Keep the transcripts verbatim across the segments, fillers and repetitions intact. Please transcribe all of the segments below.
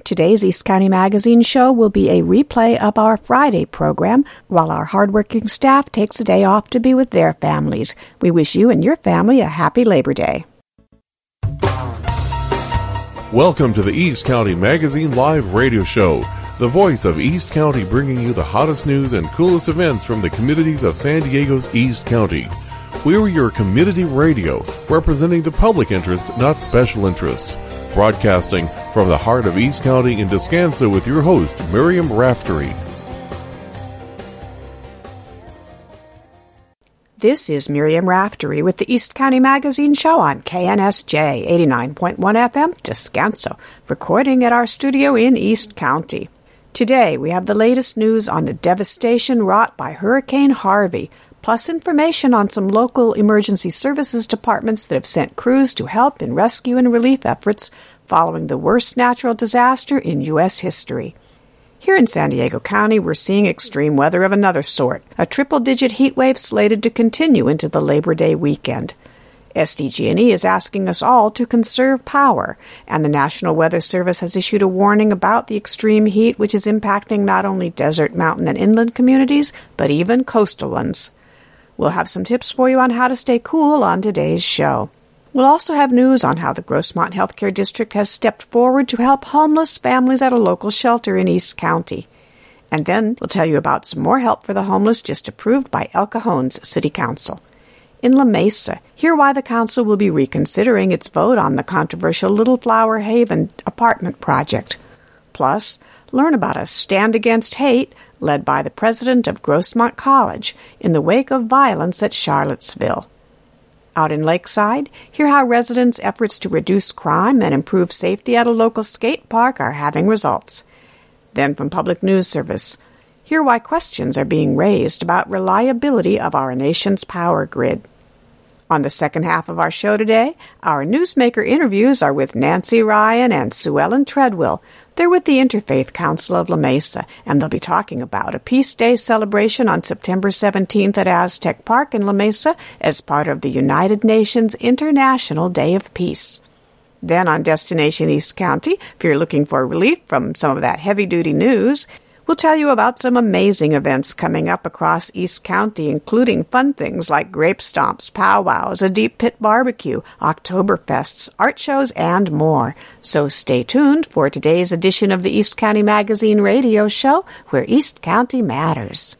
Today's East County Magazine show will be a replay of our Friday program while our hardworking staff takes a day off to be with their families. We wish you and your family a happy Labor Day. Welcome to the East County Magazine Live Radio Show, the voice of East County, bringing you the hottest news and coolest events from the communities of San Diego's East County. We're your community radio, representing the public interest, not special interests. Broadcasting from the heart of East County in Descanso with your host, Miriam Raftery. This is Miriam Raftery with the East County Magazine show on K N S J eighty-nine point one F M, Descanso, recording at our studio in East County. Today, we have the latest news on the devastation wrought by Hurricane Harvey, plus information on some local emergency services departments that have sent crews to help in rescue and relief efforts following the worst natural disaster in U S history. Here in San Diego County, we're seeing extreme weather of another sort, a triple-digit heat wave slated to continue into the Labor Day weekend. S D G and E is asking us all to conserve power, and the National Weather Service has issued a warning about the extreme heat which is impacting not only desert, mountain, and inland communities, but even coastal ones. We'll have some tips for you on how to stay cool on today's show. We'll also have news on how the Grossmont Healthcare District has stepped forward to help homeless families at a local shelter in East County. And then we'll tell you about some more help for the homeless just approved by El Cajon's City Council. In La Mesa, hear why the council will be reconsidering its vote on the controversial Little Flower Haven apartment project. Plus, learn about a Stand Against Hate led by the president of Grossmont College in the wake of violence at Charlottesville. Out in Lakeside, hear how residents' efforts to reduce crime and improve safety at a local skate park are having results. Then from Public News Service, hear why questions are being raised about reliability of our nation's power grid. On the second half of our show today, our newsmaker interviews are with Nancy Ryan and Sue Ellen Treadwell. They're with the Interfaith Council of La Mesa, and they'll be talking about a Peace Day celebration on September seventeenth at Aztec Park in La Mesa as part of the United Nations International Day of Peace. Then on Destination East County, if you're looking for relief from some of that heavy-duty news, we'll tell you about some amazing events coming up across East County, including fun things like grape stomps, powwows, a deep pit barbecue, Oktoberfests, art shows, and more. So stay tuned for today's edition of the East County Magazine radio show, where East County matters.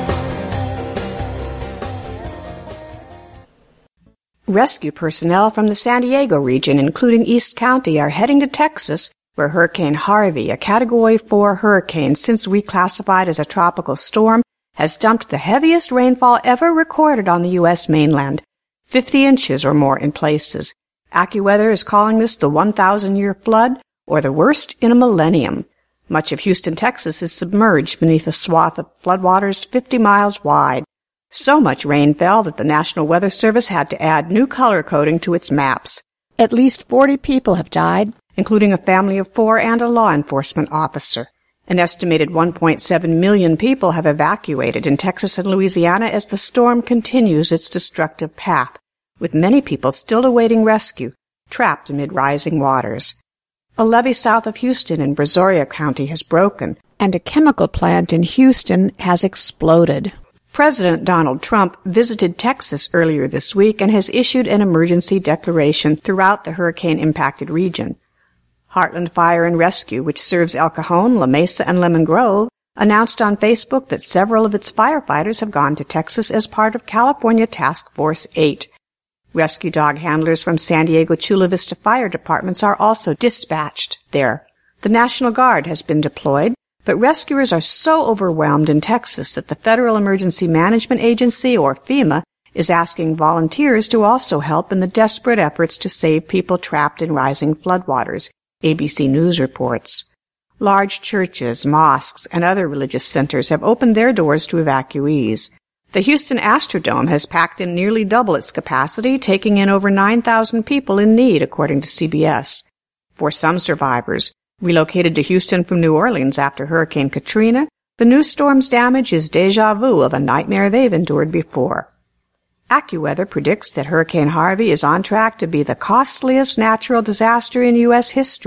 Rescue personnel from the San Diego region, including East County, are heading to Texas, where Hurricane Harvey, a Category four hurricane since reclassified as a tropical storm, has dumped the heaviest rainfall ever recorded on the U S mainland, fifty inches or more in places. AccuWeather is calling this the one thousand year flood, or the worst in a millennium. Much of Houston, Texas is submerged beneath a swath of floodwaters fifty miles wide. So much rain fell that the National Weather Service had to add new color coding to its maps. At least forty people have died, including a family of four and a law enforcement officer. An estimated one point seven million people have evacuated in Texas and Louisiana as the storm continues its destructive path, with many people still awaiting rescue, trapped amid rising waters. A levee south of Houston in Brazoria County has broken, and a chemical plant in Houston has exploded. President Donald Trump visited Texas earlier this week and has issued an emergency declaration throughout the hurricane-impacted region. Heartland Fire and Rescue, which serves El Cajon, La Mesa, and Lemon Grove, announced on Facebook that several of its firefighters have gone to Texas as part of California Task Force eight. Rescue dog handlers from San Diego Chula Vista fire departments are also dispatched there. The National Guard has been deployed, but rescuers are so overwhelmed in Texas that the Federal Emergency Management Agency, or FEMA, is asking volunteers to also help in the desperate efforts to save people trapped in rising floodwaters. A B C News reports. Large churches, mosques, and other religious centers have opened their doors to evacuees. The Houston Astrodome has packed in nearly double its capacity, taking in over nine thousand people in need, according to C B S. For some survivors, relocated to Houston from New Orleans after Hurricane Katrina, the new storm's damage is déjà vu of a nightmare they've endured before. AccuWeather predicts that Hurricane Harvey is on track to be the costliest natural disaster in U S history,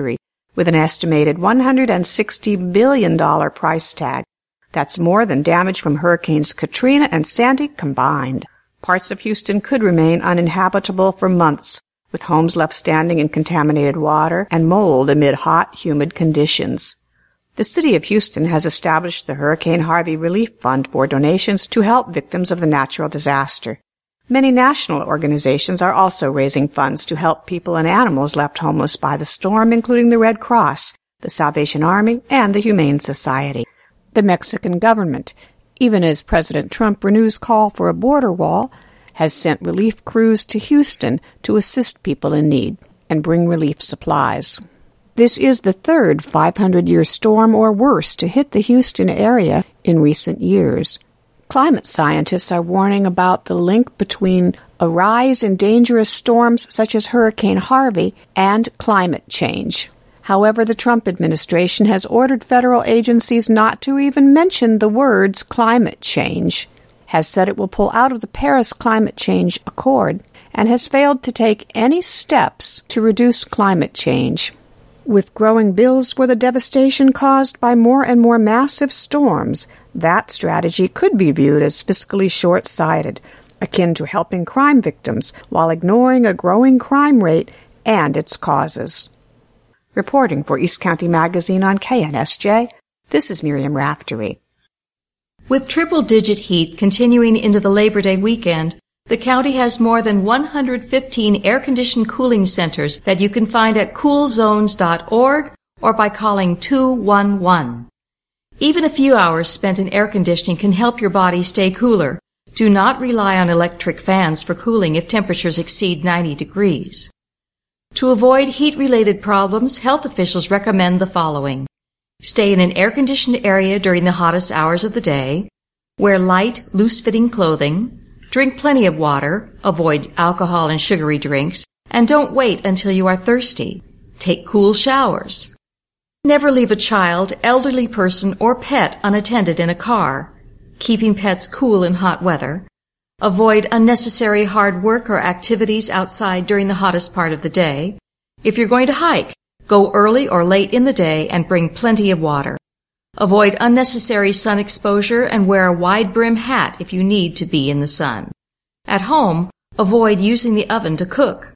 with an estimated one hundred sixty billion dollars price tag. That's more than damage from Hurricanes Katrina and Sandy combined. Parts of Houston could remain uninhabitable for months, with homes left standing in contaminated water and mold amid hot, humid conditions. The City of Houston has established the Hurricane Harvey Relief Fund for donations to help victims of the natural disaster. Many national organizations are also raising funds to help people and animals left homeless by the storm, including the Red Cross, the Salvation Army, and the Humane Society. The Mexican government, even as President Trump renews call for a border wall, has sent relief crews to Houston to assist people in need and bring relief supplies. This is the third five hundred year storm or worse to hit the Houston area in recent years. Climate scientists are warning about the link between a rise in dangerous storms such as Hurricane Harvey and climate change. However, the Trump administration has ordered federal agencies not to even mention the words climate change, has said it will pull out of the Paris Climate Change Accord, and has failed to take any steps to reduce climate change. With growing bills for the devastation caused by more and more massive storms, that strategy could be viewed as fiscally short-sighted, akin to helping crime victims while ignoring a growing crime rate and its causes. Reporting for East County Magazine on K N S J, this is Miriam Raftery. With triple-digit heat continuing into the Labor Day weekend, the county has more than one hundred fifteen air-conditioned cooling centers that you can find at cool zones dot org or by calling two one one. Even a few hours spent in air conditioning can help your body stay cooler. Do not rely on electric fans for cooling if temperatures exceed ninety degrees. To avoid heat-related problems, health officials recommend the following. Stay in an air-conditioned area during the hottest hours of the day. Wear light, loose-fitting clothing. Drink plenty of water. Avoid alcohol and sugary drinks. And don't wait until you are thirsty. Take cool showers. Never leave a child, elderly person, or pet unattended in a car. Keeping pets cool in hot weather. Avoid unnecessary hard work or activities outside during the hottest part of the day. If you're going to hike, go early or late in the day and bring plenty of water. Avoid unnecessary sun exposure and wear a wide-brim hat if you need to be in the sun. At home, avoid using the oven to cook.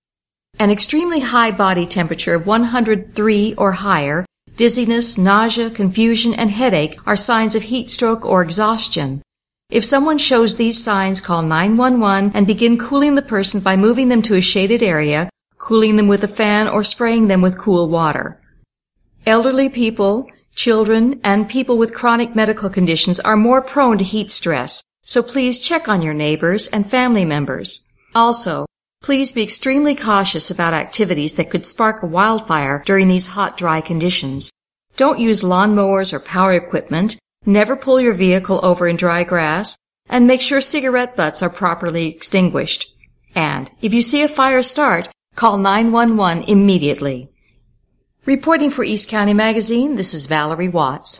An extremely high body temperature of one hundred three or higher, dizziness, nausea, confusion, and headache are signs of heat stroke or exhaustion. If someone shows these signs, call nine one one and begin cooling the person by moving them to a shaded area, cooling them with a fan, or spraying them with cool water. Elderly people, children, and people with chronic medical conditions are more prone to heat stress, so please check on your neighbors and family members. Also, please be extremely cautious about activities that could spark a wildfire during these hot, dry conditions. Don't use lawnmowers or power equipment. Never pull your vehicle over in dry grass, and make sure cigarette butts are properly extinguished. And if you see a fire start, call nine one one immediately. Reporting for East County Magazine, this is Valerie Watts.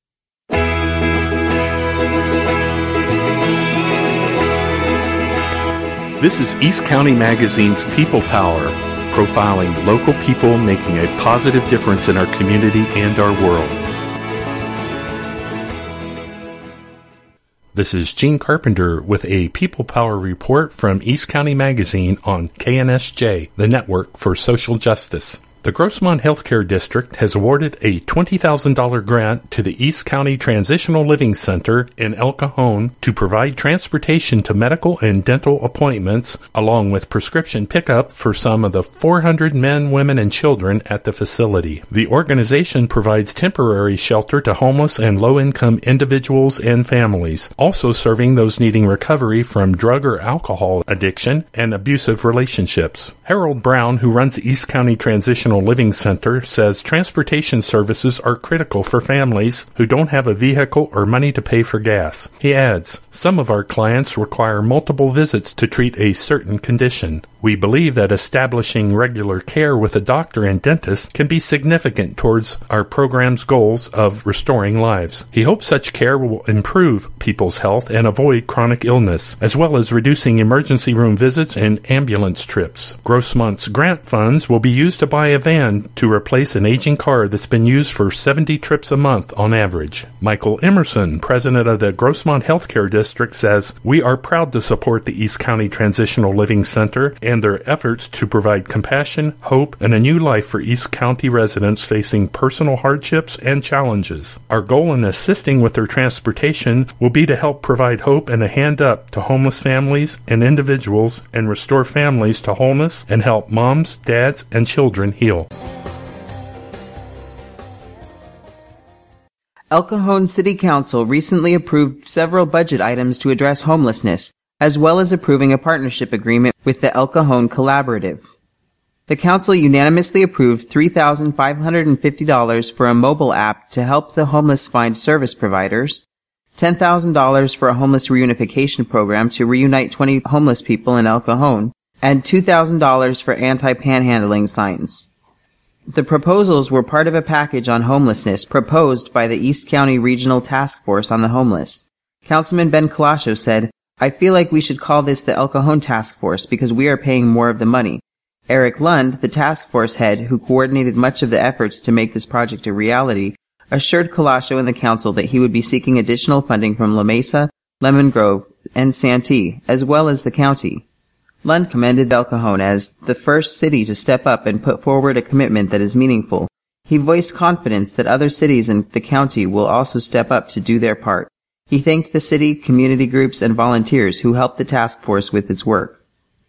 This is East County Magazine's People Power, profiling local people making a positive difference in our community and our world. This is Gene Carpenter with a People Power report from East County Magazine on K N S J, the Network for Social Justice. The Grossmont Healthcare District has awarded a twenty thousand dollars grant to the East County Transitional Living Center in El Cajon to provide transportation to medical and dental appointments, along with prescription pickup for some of the four hundred men, women, and children at the facility. The organization provides temporary shelter to homeless and low-income individuals and families, also serving those needing recovery from drug or alcohol addiction and abusive relationships. Harold Brown, who runs the East County Transitional Living Center, says transportation services are critical for families who don't have a vehicle or money to pay for gas. He adds, some of our clients require multiple visits to treat a certain condition. We believe that establishing regular care with a doctor and dentist can be significant towards our program's goals of restoring lives. He hopes such care will improve people's health and avoid chronic illness, as well as reducing emergency room visits and ambulance trips. Grossmont's grant funds will be used to buy a van to replace an aging car that's been used for seventy trips a month on average. Michael Emerson, president of the Grossmont Healthcare District, says, "We are proud to support the East County Transitional Living Center and their efforts to provide compassion, hope, and a new life for East County residents facing personal hardships and challenges. Our goal in assisting with their transportation will be to help provide hope and a hand up to homeless families and individuals and restore families to wholeness and help moms, dads, and children heal." El Cajon City Council recently approved several budget items to address homelessness, as well as approving a partnership agreement with the El Cajon Collaborative. The council unanimously approved three thousand five hundred fifty dollars for a mobile app to help the homeless find service providers, ten thousand dollars for a homeless reunification program to reunite twenty homeless people in El Cajon, and two thousand dollars for anti-panhandling signs. The proposals were part of a package on homelessness proposed by the East County Regional Task Force on the Homeless. Councilman Ben Colascio said, "I feel like we should call this the El Cajon Task Force because we are paying more of the money." Eric Lund, the task force head who coordinated much of the efforts to make this project a reality, assured Colascio and the council that he would be seeking additional funding from La Mesa, Lemon Grove, and Santee, as well as the county. Lund commended El Cajon as the first city to step up and put forward a commitment that is meaningful. He voiced confidence that other cities in the county will also step up to do their part. He thanked the city, community groups, and volunteers who helped the task force with its work.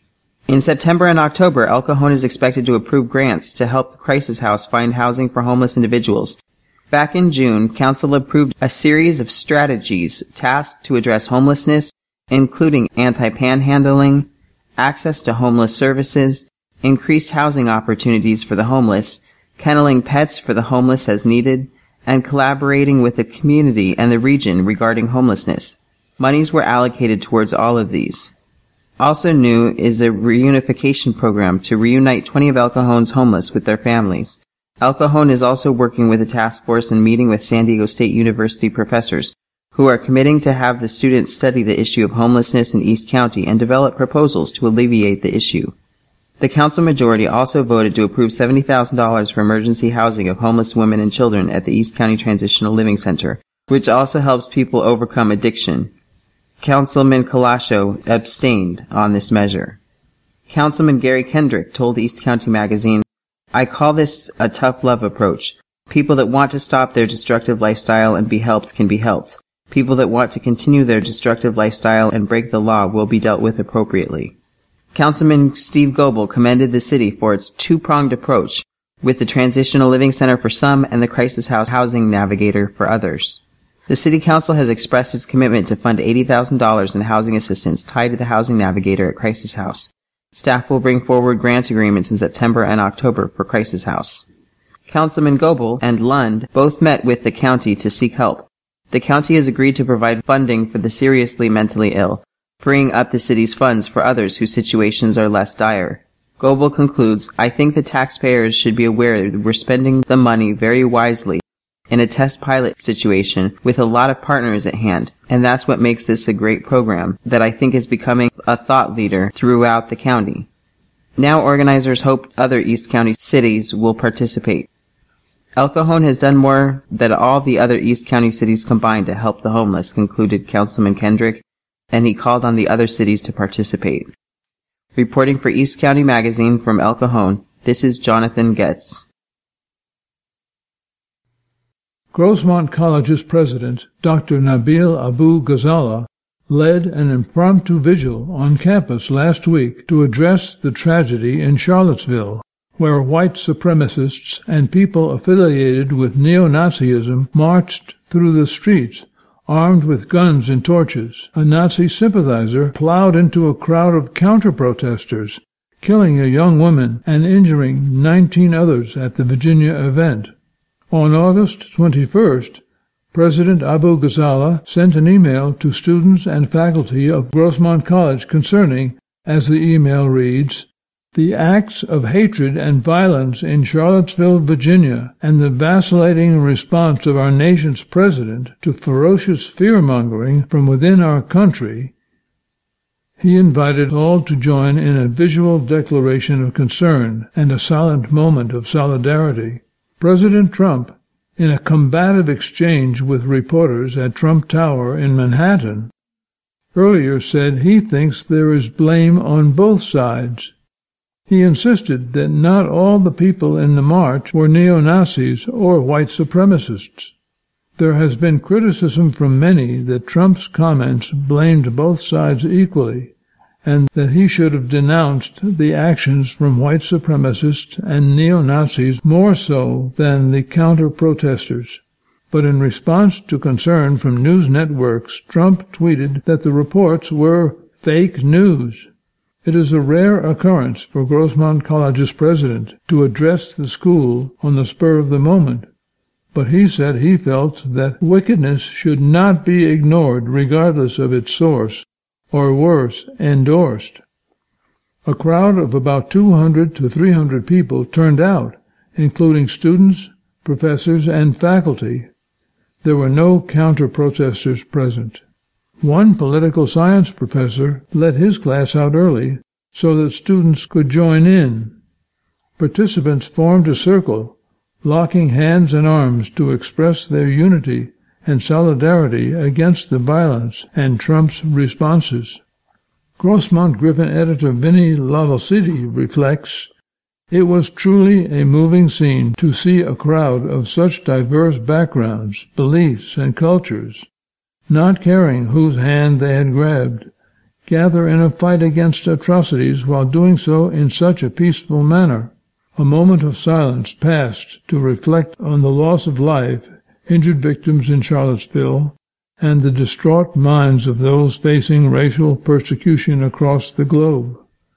In September and October, El Cajon is expected to approve grants to help the Crisis House find housing for homeless individuals. Back in June, Council approved a series of strategies tasked to address homelessness, including anti-panhandling, access to homeless services, increased housing opportunities for the homeless, kenneling pets for the homeless as needed, and collaborating with the community and the region regarding homelessness. Monies were allocated towards all of these. Also new is a reunification program to reunite twenty of El Cajon's homeless with their families. El Cajon is also working with a task force and meeting with San Diego State University professors who are committing to have the students study the issue of homelessness in East County and develop proposals to alleviate the issue. The council majority also voted to approve seventy thousand dollars for emergency housing of homeless women and children at the East County Transitional Living Center, which also helps people overcome addiction. Councilman Colascio abstained on this measure. Councilman Gary Kendrick told East County Magazine, "I call this a tough love approach. People that want to stop their destructive lifestyle and be helped can be helped. People that want to continue their destructive lifestyle and break the law will be dealt with appropriately." Councilman Steve Goebel commended the city for its two-pronged approach, with the Transitional Living Center for some and the Crisis House Housing Navigator for others. The City Council has expressed its commitment to fund eighty thousand dollars in housing assistance tied to the Housing Navigator at Crisis House. Staff will bring forward grant agreements in September and October for Crisis House. Councilman Goebel and Lund both met with the county to seek help. The county has agreed to provide funding for the seriously mentally ill, freeing up the city's funds for others whose situations are less dire. Goebel concludes, "I think the taxpayers should be aware that we're spending the money very wisely in a test pilot situation with a lot of partners at hand, and that's what makes this a great program that I think is becoming a thought leader throughout the county." Now organizers hope other East County cities will participate. El Cajon has done more than all the other East County cities combined to help the homeless, concluded Councilman Kendrick, and he called on the other cities to participate. Reporting for East County Magazine from El Cajon, this is Jonathan Getz. Grossmont College's president, Doctor Nabil Abu Ghazala, led an impromptu vigil on campus last week to address the tragedy in Charlottesville, where white supremacists and people affiliated with neo-Nazism marched through the streets, armed with guns and torches. A Nazi sympathizer plowed into a crowd of counter-protesters, killing a young woman and injuring nineteen others at the Virginia event. On August twenty-first, President Abu Ghazala sent an email to students and faculty of Grossmont College concerning, as the email reads, The acts of hatred and violence in Charlottesville, Virginia, and the vacillating response of our nation's president to ferocious fear-mongering from within our country, he invited all to join in a visual declaration of concern and a silent moment of solidarity. President Trump, in a combative exchange with reporters at Trump Tower in Manhattan, earlier said he thinks there is blame on both sides. He insisted that not all the people in the march were neo-Nazis or white supremacists. There has been criticism from many that Trump's comments blamed both sides equally, and that he should have denounced the actions from white supremacists and neo-Nazis more so than the counter-protesters. But in response to concern from news networks, Trump tweeted that the reports were fake news. It is a rare occurrence for Grossmont College's president to address the school on the spur of the moment, but he said he felt that wickedness should not be ignored regardless of its source, or worse, endorsed. A crowd of about two hundred to three hundred people turned out, including students, professors, and faculty. There were no counter-protesters present. One political science professor let his class out early so that students could join in. Participants formed a circle, locking hands and arms to express their unity and solidarity against the violence and Trump's responses. Grossmont Griffin editor Vinnie Lavosidi reflects, "It was truly a moving scene to see a crowd of such diverse backgrounds, beliefs, and cultures, not caring whose hand they had grabbed, gather in a fight against atrocities while doing so in such a peaceful manner." A moment of silence passed to reflect on the loss of life, injured victims in Charlottesville, and the distraught minds of those facing racial persecution across the globe.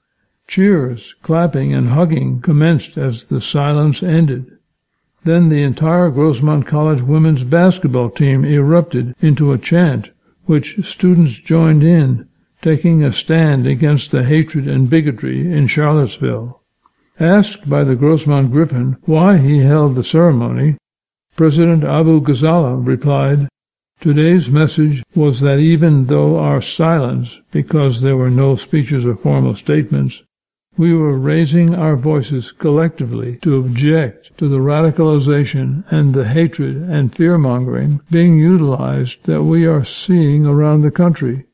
Cheers, clapping, and hugging commenced as the silence ended. Then the entire Grossmont College women's basketball team erupted into a chant, which students joined in, taking a stand against the hatred and bigotry in Charlottesville. Asked by the Grossmont Griffin why he held the ceremony, President Abu Ghazala replied, "Today's message was that even though our silence, because there were no speeches or formal statements, we were raising our voices collectively to object to the radicalization and the hatred and fear-mongering being utilized that we are seeing around the country."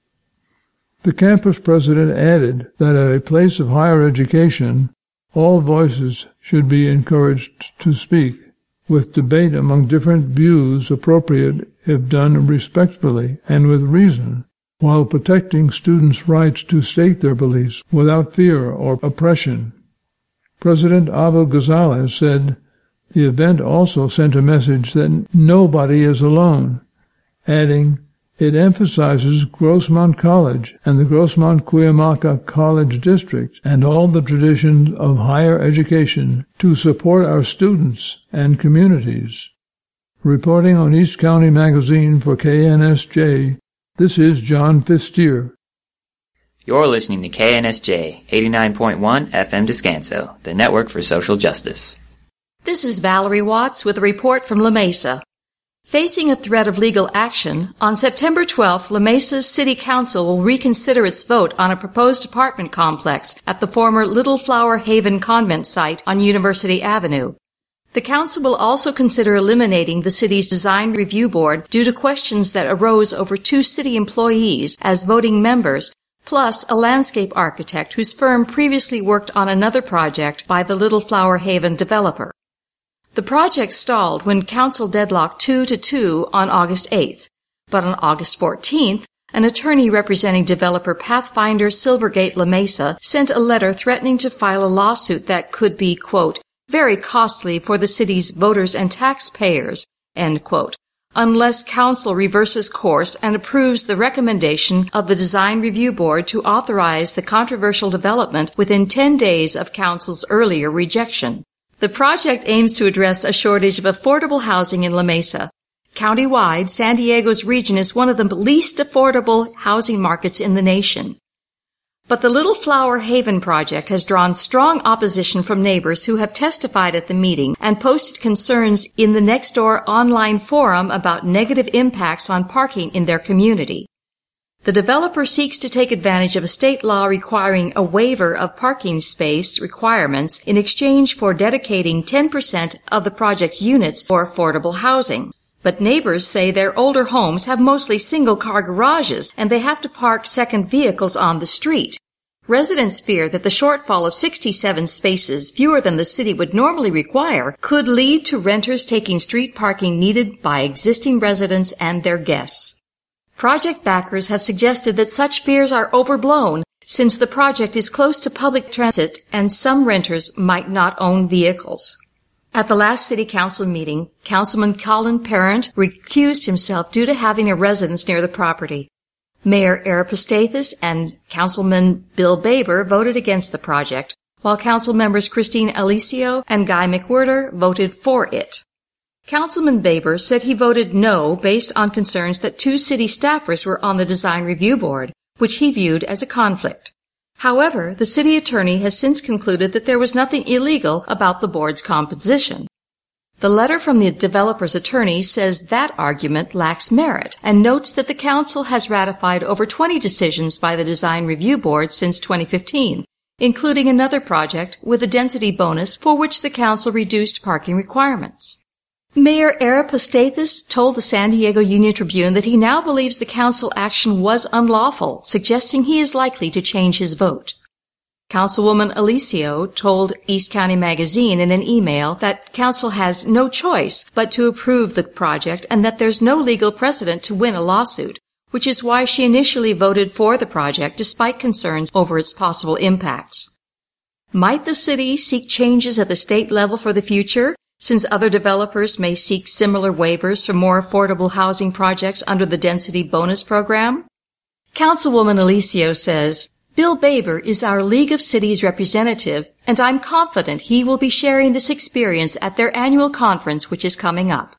The campus president added that at a place of higher education, all voices should be encouraged to speak, with debate among different views appropriate if done respectfully and with reason, while protecting students' rights to state their beliefs without fear or oppression. President Abu Ghazala said, "The event also sent a message that nobody is alone," adding, "It emphasizes Grossmont College and the Grossmont-Cuyamaca College District and all the traditions of higher education to support our students and communities." Reporting on East County Magazine for K N S J, this is John Fistier. You're listening to K N S J, eighty-nine point one F M Descanso, the network for social justice. This is Valerie Watts with a report from La Mesa. Facing a threat of legal action, on September twelfth, La Mesa's City Council will reconsider its vote on a proposed apartment complex at the former Little Flower Haven Convent site on University Avenue. The council will also consider eliminating the city's design review board due to questions that arose over two city employees as voting members, plus a landscape architect whose firm previously worked on another project by the Little Flower Haven developer. The project stalled when council deadlocked two to two on August eighth, but on August fourteenth, an attorney representing developer Pathfinder Silvergate La Mesa sent a letter threatening to file a lawsuit that could be, quote, very costly for the city's voters and taxpayers, end quote, unless council reverses course and approves the recommendation of the Design Review Board to authorize the controversial development within ten days of council's earlier rejection. The project aims to address a shortage of affordable housing in La Mesa. Countywide, San Diego's region is one of the least affordable housing markets in the nation. But the Little Flower Haven project has drawn strong opposition from neighbors who have testified at the meeting and posted concerns in the Nextdoor online forum about negative impacts on parking in their community. The developer seeks to take advantage of a state law requiring a waiver of parking space requirements in exchange for dedicating ten percent of the project's units for affordable housing. But neighbors say their older homes have mostly single-car garages and they have to park second vehicles on the street. Residents fear that the shortfall of sixty-seven spaces, fewer than the city would normally require, could lead to renters taking street parking needed by existing residents and their guests. Project backers have suggested that such fears are overblown since the project is close to public transit and some renters might not own vehicles. At the last City Council meeting, Councilman Colin Parent recused himself due to having a residence near the property. Mayor Arapastathis and Councilman Bill Baber voted against the project, while Council members Christine Alicio and Guy McWhirter voted for it. Councilman Baber said he voted no based on concerns that two city staffers were on the design review board, which he viewed as a conflict. However, the city attorney has since concluded that there was nothing illegal about the board's composition. The letter from the developer's attorney says that argument lacks merit and notes that the council has ratified over twenty decisions by the Design Review Board since twenty fifteen, including another project with a density bonus for which the council reduced parking requirements. Mayor Arapastathis told the San Diego Union-Tribune that he now believes the council action was unlawful, suggesting he is likely to change his vote. Councilwoman Alicio told East County Magazine in an email that council has no choice but to approve the project and that there's no legal precedent to win a lawsuit, which is why she initially voted for the project despite concerns over its possible impacts. Might the city seek changes at the state level for the future, since other developers may seek similar waivers for more affordable housing projects under the density bonus program? Councilwoman Alicio says, Bill Baber is our League of Cities representative, and I'm confident he will be sharing this experience at their annual conference, which is coming up.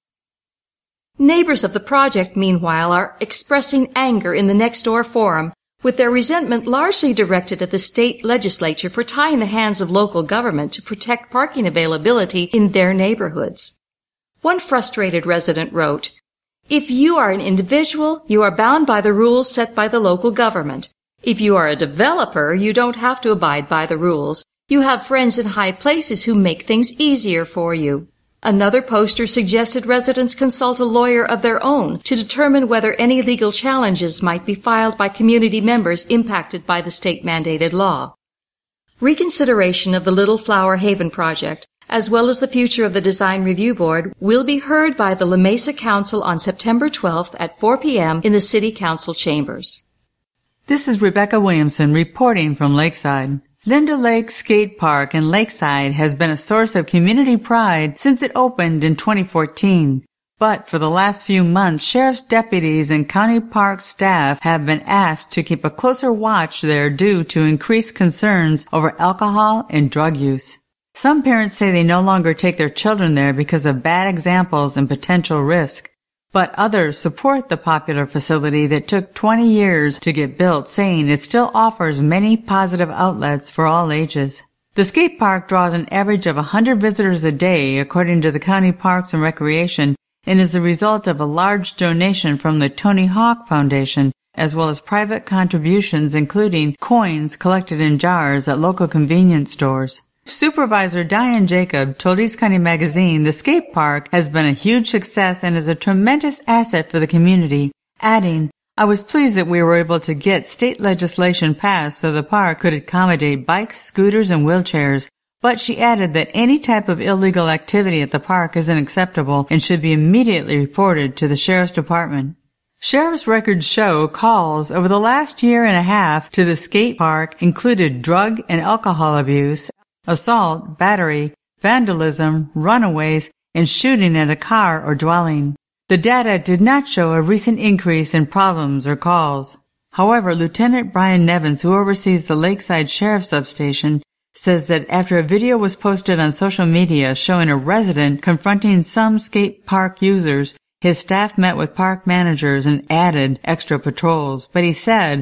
Neighbors of the project, meanwhile, are expressing anger in the Nextdoor forum, with their resentment largely directed at the state legislature for tying the hands of local government to protect parking availability in their neighborhoods. One frustrated resident wrote, "If you are an individual, you are bound by the rules set by the local government. If you are a developer, you don't have to abide by the rules. You have friends in high places who make things easier for you." Another poster suggested residents consult a lawyer of their own to determine whether any legal challenges might be filed by community members impacted by the state-mandated law. Reconsideration of the Little Flower Haven project, as well as the future of the Design Review Board, will be heard by the La Mesa Council on September twelfth at four p.m. in the City Council chambers. This is Rebecca Williamson reporting from Lakeside. Linda Lake Skate Park in Lakeside has been a source of community pride since it opened in twenty fourteen. But for the last few months, sheriff's deputies and county park staff have been asked to keep a closer watch there due to increased concerns over alcohol and drug use. Some parents say they no longer take their children there because of bad examples and potential risk. But others support the popular facility that took twenty years to get built, saying it still offers many positive outlets for all ages. The skate park draws an average of one hundred visitors a day, according to the County Parks and Recreation, and is the result of a large donation from the Tony Hawk Foundation, as well as private contributions including coins collected in jars at local convenience stores. Supervisor Diane Jacob told East County Magazine the skate park has been a huge success and is a tremendous asset for the community, adding, "I was pleased that we were able to get state legislation passed so the park could accommodate bikes, scooters, and wheelchairs." But she added that any type of illegal activity at the park isn't acceptable and should be immediately reported to the Sheriff's Department. Sheriff's records show calls over the last year and a half to the skate park included drug and alcohol abuse, assault, battery, vandalism, runaways, and shooting at a car or dwelling. The data did not show a recent increase in problems or calls. However, Lieutenant Brian Nevins, who oversees the Lakeside Sheriff Substation, says that after a video was posted on social media showing a resident confronting some skate park users, his staff met with park managers and added extra patrols. But he said,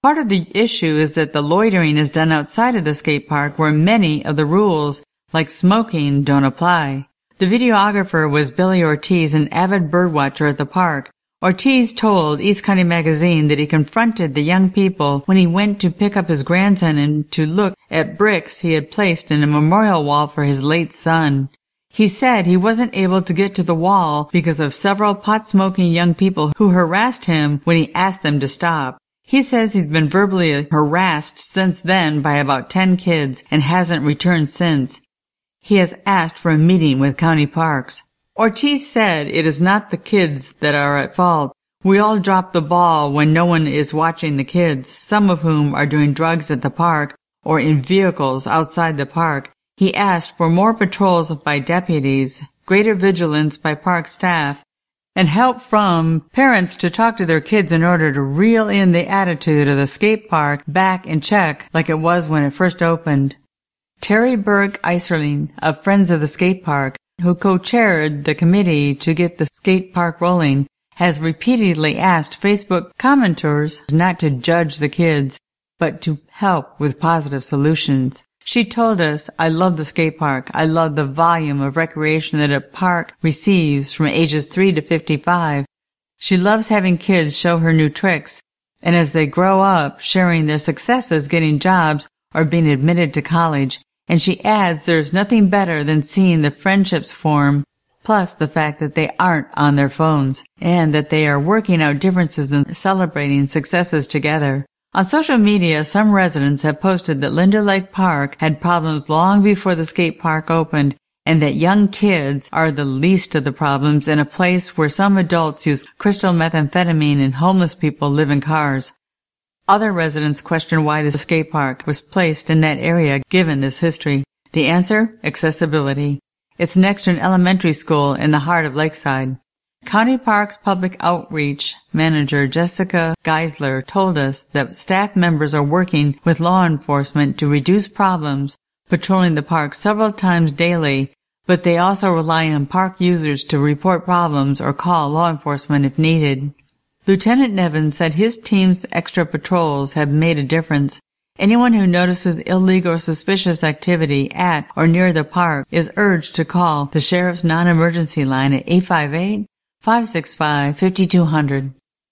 Part of the issue is that the loitering is done outside of the skate park where many of the rules, like smoking, don't apply. The videographer was Billy Ortiz, an avid birdwatcher at the park. Ortiz told East County Magazine that he confronted the young people when he went to pick up his grandson and to look at bricks he had placed in a memorial wall for his late son. He said he wasn't able to get to the wall because of several pot-smoking young people who harassed him when he asked them to stop. He says he's been verbally harassed since then by about ten kids and hasn't returned since. He has asked for a meeting with county parks. Ortiz said it is not the kids that are at fault. We all drop the ball when no one is watching the kids, some of whom are doing drugs at the park or in vehicles outside the park. He asked for more patrols by deputies, greater vigilance by park staff, and help from parents to talk to their kids in order to reel in the attitude of the skate park back in check like it was when it first opened. Terry Berg Iserling of Friends of the Skate Park, who co-chaired the committee to get the skate park rolling, has repeatedly asked Facebook commenters not to judge the kids, but to help with positive solutions. She told us, I love the skate park. I love the volume of recreation that a park receives from ages three to fifty-five. She loves having kids show her new tricks, and as they grow up, sharing their successes getting jobs or being admitted to college. And she adds there's nothing better than seeing the friendships form, plus the fact that they aren't on their phones, and that they are working out differences and celebrating successes together. On social media, some residents have posted that Linder Lake Park had problems long before the skate park opened, and that young kids are the least of the problems in a place where some adults use crystal methamphetamine and homeless people live in cars. Other residents question why the skate park was placed in that area given this history. The answer? Accessibility. It's next to an elementary school in the heart of Lakeside. County Parks Public Outreach Manager Jessica Geisler told us that staff members are working with law enforcement to reduce problems, patrolling the park several times daily, but they also rely on park users to report problems or call law enforcement if needed. Lieutenant Nevin said his team's extra patrols have made a difference. Anyone who notices illegal or suspicious activity at or near the park is urged to call the Sheriff's non-emergency line at eight five eight, five six five, five two zero zero.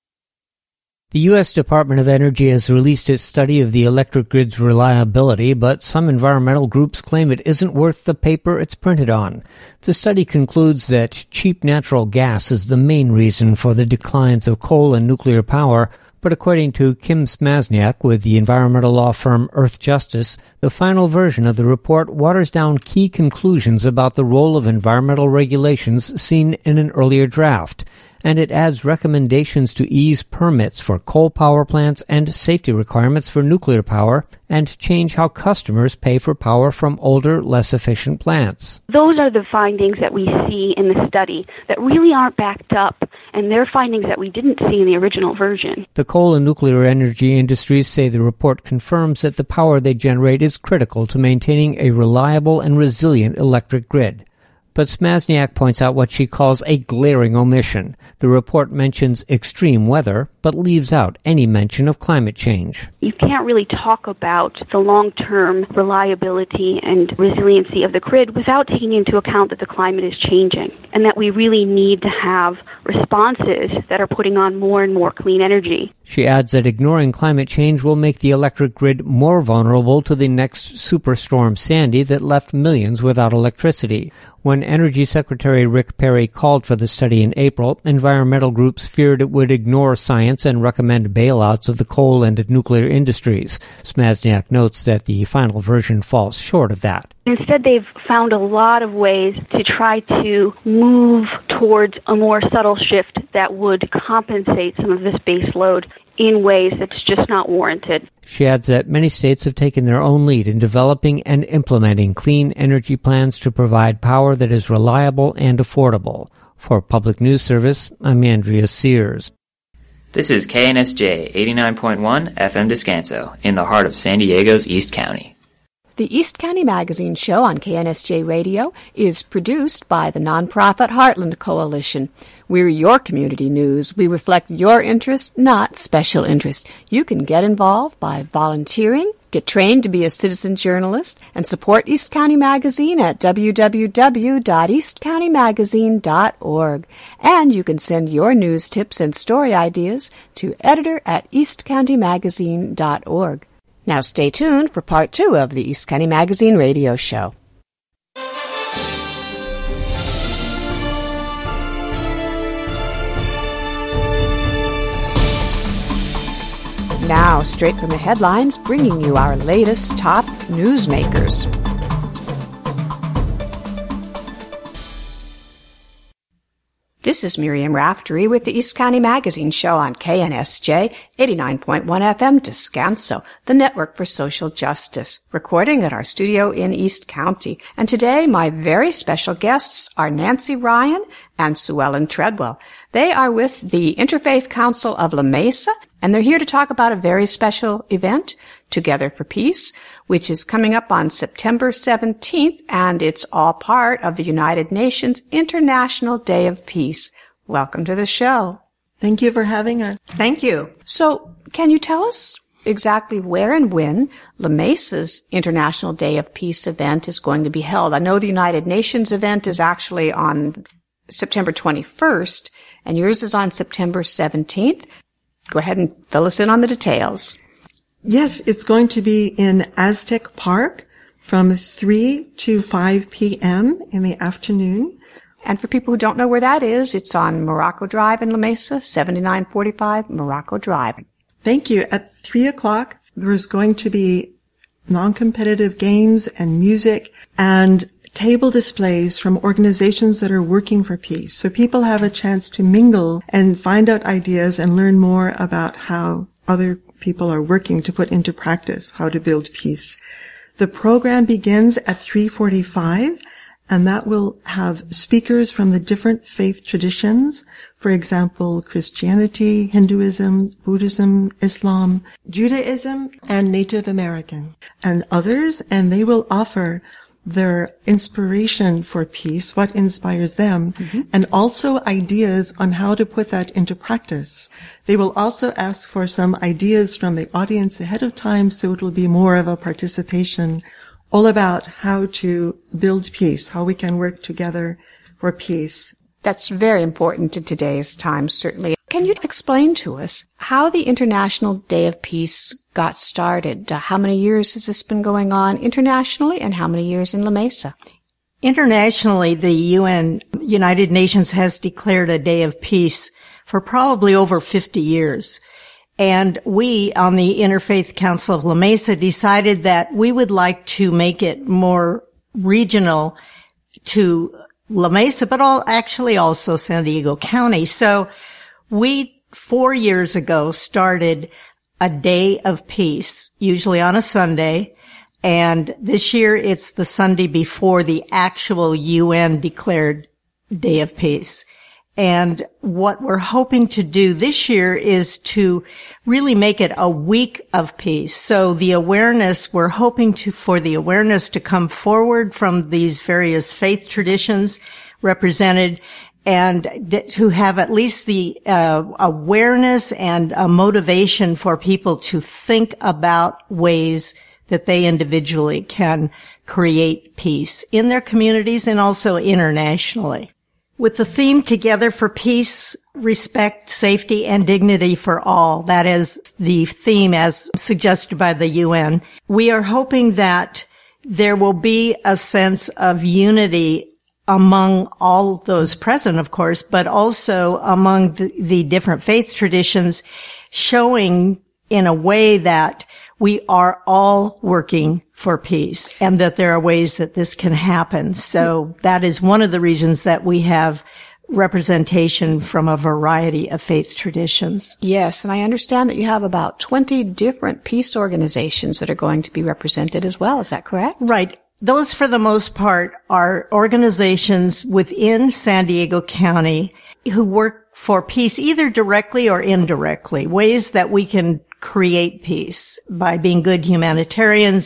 The U S Department of Energy has released its study of the electric grid's reliability, but some environmental groups claim it isn't worth the paper it's printed on. The study concludes that cheap natural gas is the main reason for the declines of coal and nuclear power, but according to Kim Smazniak with the environmental law firm Earth Justice, the final version of the report waters down key conclusions about the role of environmental regulations seen in an earlier draft, and it adds recommendations to ease permits for coal power plants and safety requirements for nuclear power, and change how customers pay for power from older, less efficient plants. Those are the findings that we see in the study that really aren't backed up, and they're findings that we didn't see in the original version. The coal and nuclear energy industries say the report confirms that the power they generate is critical to maintaining a reliable and resilient electric grid. But Smazniak points out what she calls a glaring omission. The report mentions extreme weather, but leaves out any mention of climate change. You can't really talk about the long-term reliability and resiliency of the grid without taking into account that the climate is changing, and that we really need to have responses that are putting on more and more clean energy. She adds that ignoring climate change will make the electric grid more vulnerable to the next superstorm Sandy that left millions without electricity. When Energy Secretary Rick Perry called for the study in April, environmental groups feared it would ignore science and recommend bailouts of the coal and nuclear industries. Smazniak notes that the final version falls short of that. Instead, they've found a lot of ways to try to move towards a more subtle shift that would compensate some of this base load in ways that's just not warranted. She adds that many states have taken their own lead in developing and implementing clean energy plans to provide power that is reliable and affordable. For Public News Service, I'm Andrea Sears. This is K N S J eighty-nine point one F M Descanso, in the heart of San Diego's East County. The East County Magazine Show on K N S J Radio is produced by the nonprofit Heartland Coalition. We're your community news. We reflect your interest, not special interest. You can get involved by volunteering, get trained to be a citizen journalist, and support East County Magazine at w w w dot east county magazine dot org. And you can send your news tips and story ideas to editor at east county magazine dot org. Now stay tuned for part two of the East County Magazine radio show. Now, straight from the headlines, bringing you our latest top newsmakers. This is Miriam Raftery with the East County Magazine Show on K N S J eighty-nine point one F M Descanso, the network for social justice, recording at our studio in East County. And today, my very special guests are Nancy Ryan and Sue Ellen Treadwell. They are with the Interfaith Council of La Mesa, and they're here to talk about a very special event, Together for Peace, which is coming up on September seventeenth, and it's all part of the United Nations International Day of Peace. Welcome to the show. Thank you for having us. Thank you. So, can you tell us exactly where and when La Mesa's International Day of Peace event is going to be held? I know the United Nations event is actually on September twenty-first, and yours is on September seventeenth. Go ahead and fill us in on the details. Yes, it's going to be in Aztec Park from three to five p.m. in the afternoon. And for people who don't know where that is, it's on Morocco Drive in La Mesa, seventy-nine forty-five Morocco Drive. Thank you. At three o'clock, there's going to be non-competitive games and music and table displays from organizations that are working for peace. So people have a chance to mingle and find out ideas and learn more about how other people are working to put into practice how to build peace. The program begins at three forty-five, and that will have speakers from the different faith traditions. For example, Christianity, Hinduism, Buddhism, Islam, Judaism, and Native American, and others, and they will offer their inspiration for peace, what inspires them, mm-hmm. and also ideas on how to put that into practice. They will also ask for some ideas from the audience ahead of time, so it will be more of a participation all about how to build peace, how we can work together for peace. That's very important in today's times, certainly. Can you explain to us how the International Day of Peace got started? Uh, how many years has this been going on internationally, and how many years in La Mesa? Internationally, the U N, United Nations, has declared a Day of Peace for probably over fifty years. And we, on the Interfaith Council of La Mesa, decided that we would like to make it more regional to La Mesa, but all, actually also San Diego County. So we, four years ago, started a Day of Peace, usually on a Sunday. And this year it's the Sunday before the actual U N declared Day of Peace. And what we're hoping to do this year is to really make it a week of peace. So the awareness, we're hoping to, for the awareness to come forward from these various faith traditions represented, and to have at least the uh, awareness and a motivation for people to think about ways that they individually can create peace in their communities and also internationally. With the theme Together for Peace, Respect, Safety, and Dignity for All, that is the theme as suggested by the U N, we are hoping that there will be a sense of unity among all those present, of course, but also among the, the different faith traditions, showing in a way that we are all working for peace and that there are ways that this can happen. So that is one of the reasons that we have representation from a variety of faith traditions. Yes, and I understand that you have about twenty different peace organizations that are going to be represented as well. Is that correct? Right. Those, for the most part, are organizations within San Diego County who work for peace, either directly or indirectly, ways that we can create peace by being good humanitarians,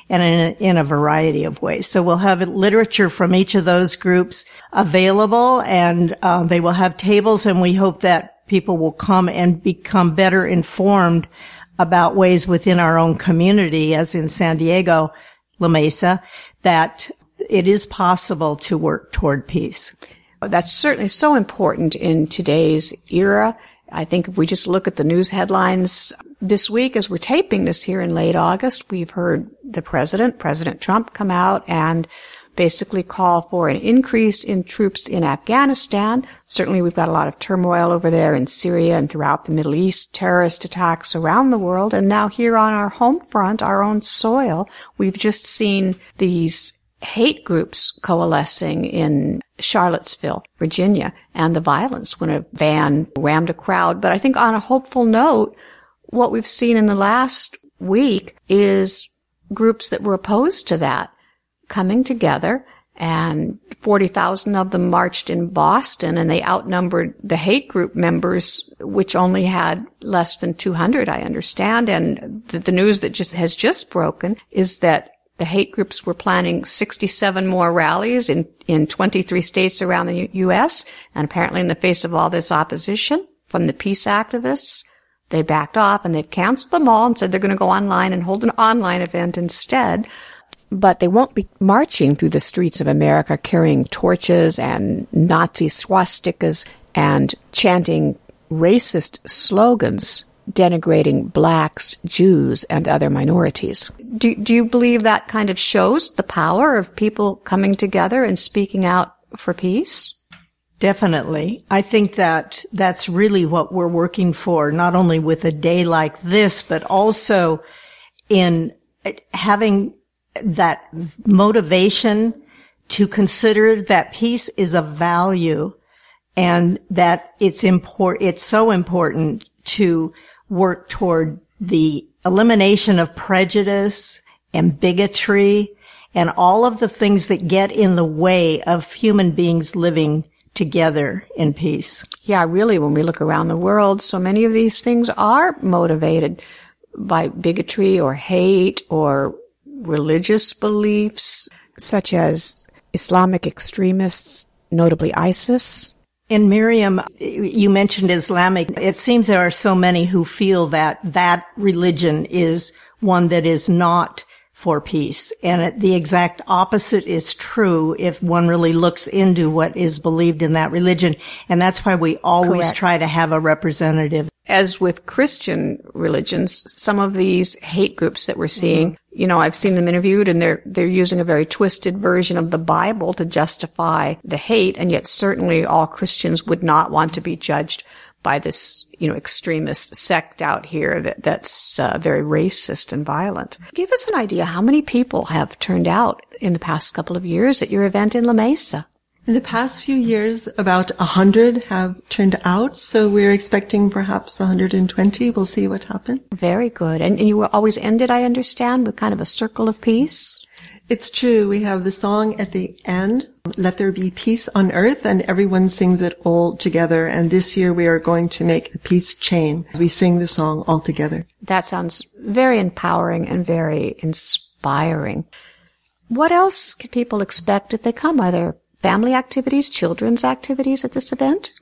and in a, in a variety of ways. So we'll have literature from each of those groups available, and um, they will have tables, and we hope that people will come and become better informed about ways within our own community, as in San Diego, La Mesa, that it is possible to work toward peace. That's certainly so important in today's era. I think if we just look at the news headlines this week, as we're taping this here in late August, we've heard the president, President Trump, come out and basically call for an increase in troops in Afghanistan. Certainly we've got a lot of turmoil over there in Syria and throughout the Middle East, terrorist attacks around the world. And now here on our home front, our own soil, we've just seen these hate groups coalescing in Charlottesville, Virginia, and the violence when a van rammed a crowd. But I think on a hopeful note, what we've seen in the last week is groups that were opposed to that coming together, and forty thousand of them marched in Boston, and they outnumbered the hate group members, which only had less than two hundred, I understand. And the, the news that just has just broken is that the hate groups were planning sixty-seven more rallies in, in twenty-three states around the U S, and apparently in the face of all this opposition from the peace activists, they backed off and they've canceled them all and said they're going to go online and hold an online event instead. But they won't be marching through the streets of America carrying torches and Nazi swastikas and chanting racist slogans denigrating blacks, Jews, and other minorities. Do, do you believe that kind of shows the power of people coming together and speaking out for peace? Definitely. I think that that's really what we're working for, not only with a day like this, but also in having that motivation to consider that peace is a value and that it's import, it's so important to work toward the elimination of prejudice and bigotry and all of the things that get in the way of human beings living together in peace. Yeah, really, when we look around the world, so many of these things are motivated by bigotry or hate or religious beliefs, such as Islamic extremists, notably ISIS. And Miriam, you mentioned Islamic. It seems there are so many who feel that that religion is one that is not for peace. And the exact opposite is true if one really looks into what is believed in that religion. And that's why we always Correct. try to have a representative. As with Christian religions, some of these hate groups that we're seeing, mm-hmm. you know, I've seen them interviewed and they're, they're using a very twisted version of the Bible to justify the hate. And yet certainly all Christians would not want to be judged by this, you know, extremist sect out here that, that's uh, very racist and violent. Give us an idea how many people have turned out in the past couple of years at your event in La Mesa. In the past few years, about a hundred have turned out, so we're expecting perhaps one hundred twenty. We'll see what happens. Very good. And, and you will always end it, I understand, with kind of a circle of peace? It's true. We have the song at the end, Let There Be Peace on Earth, and everyone sings it all together. And this year we are going to make a peace chain. We sing the song all together. That sounds very empowering and very inspiring. What else can people expect if they come? Are there family activities, children's activities at this event?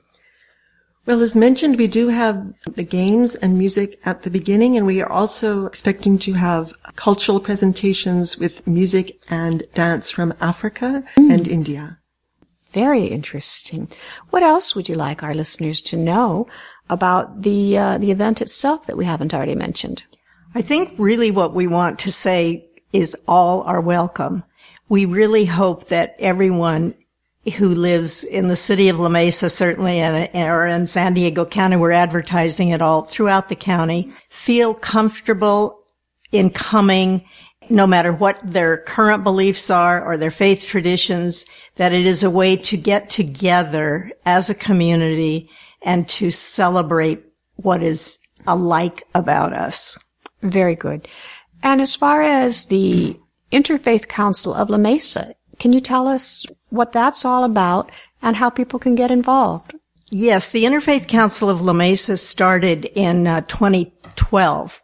Well, as mentioned, we do have the games and music at the beginning, and we are also expecting to have cultural presentations with music and dance from Africa mm. and India. Very interesting. What else would you like our listeners to know about the uh, the event itself that we haven't already mentioned? I think really what we want to say is all are welcome. We really hope that everyone who lives in the city of La Mesa, certainly, and, or in San Diego County, we're advertising it all throughout the county, feel comfortable in coming, no matter what their current beliefs are or their faith traditions, that it is a way to get together as a community and to celebrate what is alike about us. Very good. And as far as the Interfaith Council of La Mesa, can you tell us what that's all about and how people can get involved? Yes, the Interfaith Council of La Mesa started in uh, twenty twelve.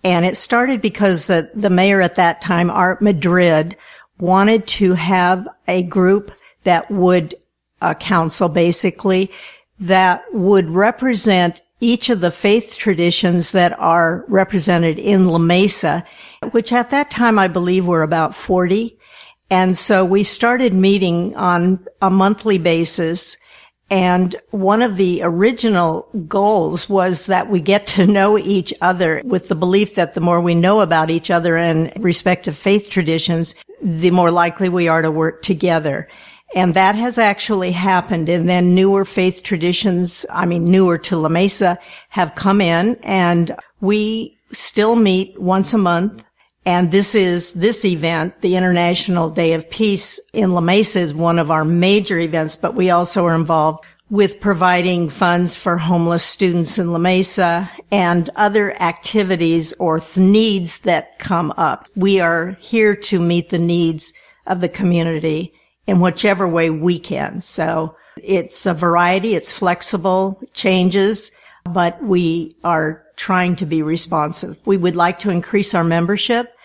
And it started because the, the mayor at that time, Art Madrid, wanted to have a group that would, a council basically, that would represent each of the faith traditions that are represented in La Mesa, which at that time I believe were about forty. And so we started meeting on a monthly basis. And one of the original goals was that we get to know each other with the belief that the more we know about each other and respective faith traditions, the more likely we are to work together. And that has actually happened. And then newer faith traditions, I mean, newer to La Mesa, have come in, and we still meet once a month. And this is, this event, the International Day of Peace in La Mesa, is one of our major events, but we also are involved with providing funds for homeless students in La Mesa and other activities or th- needs that come up. We are here to meet the needs of the community in whichever way we can. So it's a variety, it's flexible, changes, but we are trying to be responsive. We would like to increase our membership,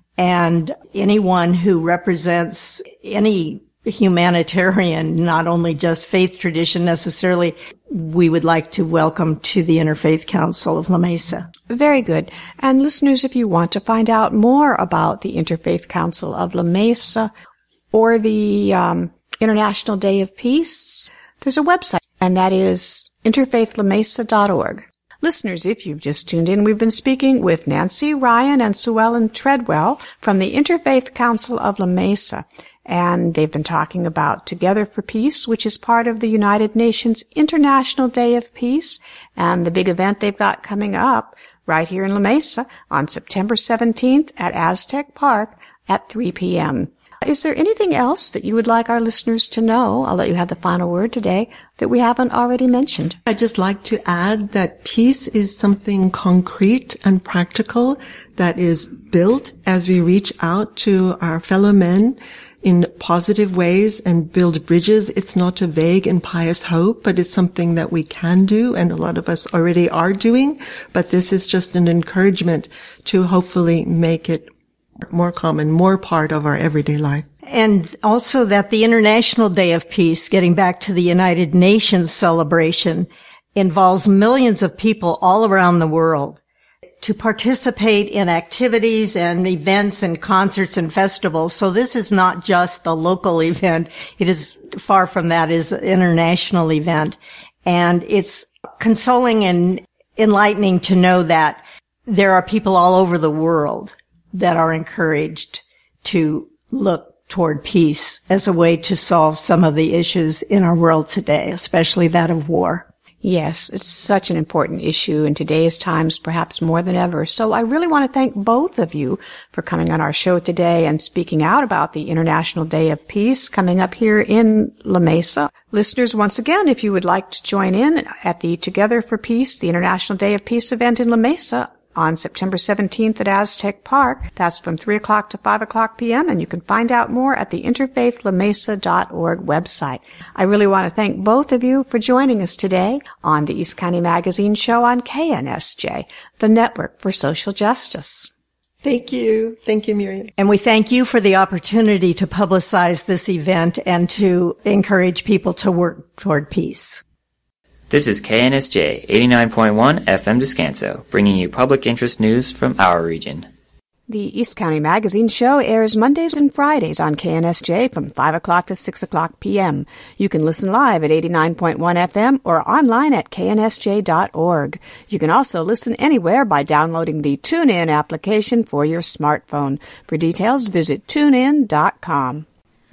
and anyone who represents any humanitarian, not only just faith tradition necessarily, we would like to welcome to the Interfaith Council of La Mesa. Very good. And listeners, if you want to find out more about the Interfaith Council of La Mesa or the um, International Day of Peace, there's a website, and that is interfaith la mesa dot org. Listeners, if you've just tuned in, we've been speaking with Nancy Ryan and Sue Ellen Treadwell from the Interfaith Council of La Mesa. And they've been talking about Together for Peace, which is part of the United Nations International Day of Peace, and the big event they've got coming up right here in La Mesa on September seventeenth at Aztec Park at three p.m. Is there anything else that you would like our listeners to know? I'll let you have the final word today that we haven't already mentioned. I'd just like to add that peace is something concrete and practical that is built as we reach out to our fellow men in positive ways and build bridges. It's not a vague and pious hope, but it's something that we can do, and a lot of us already are doing. But this is just an encouragement to hopefully make it more common, more part of our everyday life. And also that the International Day of Peace, getting back to the United Nations celebration, involves millions of people all around the world to participate in activities and events and concerts and festivals. So this is not just a local event. It is far from that. It is an international event. And it's consoling and enlightening to know that there are people all over the world that are encouraged to look toward peace as a way to solve some of the issues in our world today, especially that of war. Yes, it's such an important issue in today's times, perhaps more than ever. So I really want to thank both of you for coming on our show today and speaking out about the International Day of Peace coming up here in La Mesa. Listeners, once again, if you would like to join in at the Together for Peace, the International Day of Peace event in La Mesa on September seventeenth at Aztec Park, that's from three o'clock to five o'clock p.m., and you can find out more at the interfaith la mesa dot org website. I really want to thank both of you for joining us today on the East County Magazine Show on K N S J, the Network for Social Justice. Thank you. Thank you, Miriam. And we thank you for the opportunity to publicize this event and to encourage people to work toward peace. This is K N S J eighty-nine point one F M Descanso, bringing you public interest news from our region. The East County Magazine Show airs Mondays and Fridays on K N S J from five o'clock to six o'clock p.m. You can listen live at eighty-nine point one F M or online at k n s j dot org. You can also listen anywhere by downloading the TuneIn application for your smartphone. For details, visit tune in dot com.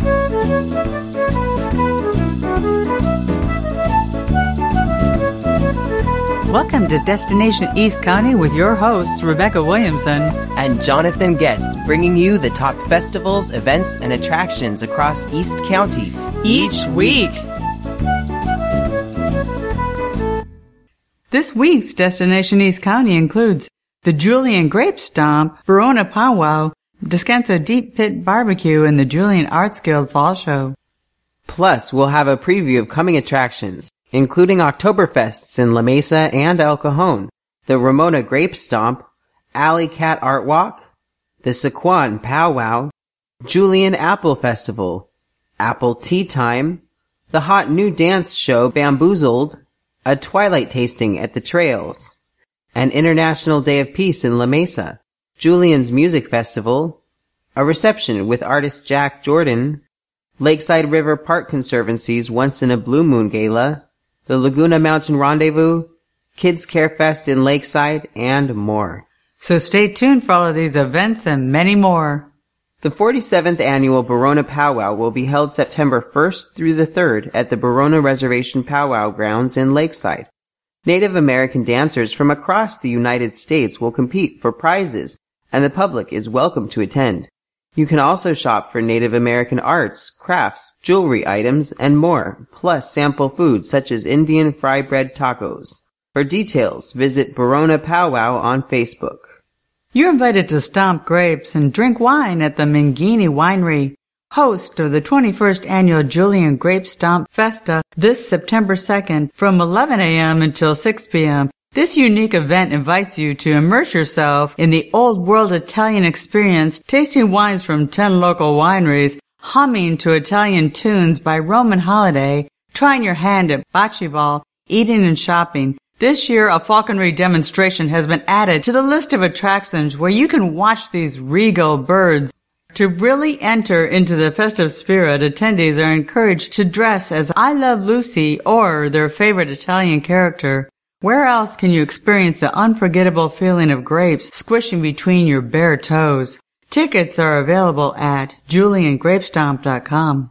Welcome to Destination East County with your hosts, Rebecca Williamson and Jonathan Getz, bringing you the top festivals, events, and attractions across East County each week. This week's Destination East County includes the Julian Grape Stomp, Verona Powwow, Descanso Deep Pit Barbecue, and the Julian Arts Guild Fall Show. Plus, we'll have a preview of coming attractions, including Oktoberfests in La Mesa and El Cajon, the Ramona Grape Stomp, Alley Cat Art Walk, the Sequan Powwow, Julian Apple Festival, Apple Tea Time, the hot new dance show Bamboozled, a twilight tasting at the Trails, an International Day of Peace in La Mesa, Julian's Music Festival, a reception with artist Jack Jordan, Lakeside River Park Conservancy's Once in a Blue Moon Gala, the Laguna Mountain Rendezvous, Kids Care Fest in Lakeside, and more. So stay tuned for all of these events and many more. The forty-seventh Annual Borona Powwow will be held September first through the third at the Borona Reservation Powwow Grounds in Lakeside. Native American dancers from across the United States will compete for prizes, and the public is welcome to attend. You can also shop for Native American arts, crafts, jewelry items, and more, plus sample foods such as Indian fry bread tacos. For details, visit Borona Powwow on Facebook. You're invited to stomp grapes and drink wine at the Mangini Winery, host of the twenty-first Annual Julian Grape Stomp Festa this September second from eleven a.m. until six p.m. This unique event invites you to immerse yourself in the old world Italian experience, tasting wines from ten local wineries, humming to Italian tunes by Roman Holiday, trying your hand at bocce ball, eating and shopping. This year, a falconry demonstration has been added to the list of attractions where you can watch these regal birds. To really enter into the festive spirit, attendees are encouraged to dress as I Love Lucy or their favorite Italian character. Where else can you experience the unforgettable feeling of grapes squishing between your bare toes? Tickets are available at julian grape stomp dot com.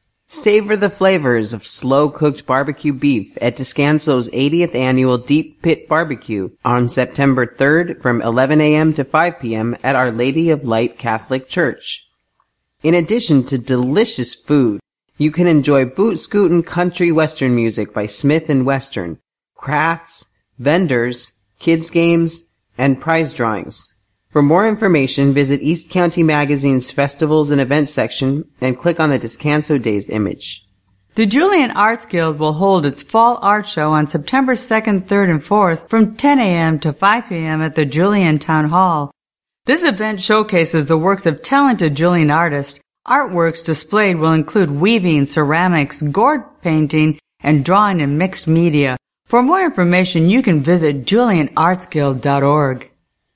Savor the flavors of slow-cooked barbecue beef at Descanso's eightieth Annual Deep Pit Barbecue on September third from eleven a.m. to five p.m. at Our Lady of Light Catholic Church. In addition to delicious food, you can enjoy boot-scootin' country western music by Smith and Western, crafts, vendors, kids games, and prize drawings. For more information, visit East County Magazine's Festivals and Events section and click on the Descanso Days image. The Julian Arts Guild will hold its Fall Art Show on September second, third, and fourth from ten a.m. to five p.m. at the Julian Town Hall. This event showcases the works of talented Julian artists. Artworks displayed will include weaving, ceramics, gourd painting, and drawing in mixed media. For more information, you can visit julian arts guild dot org.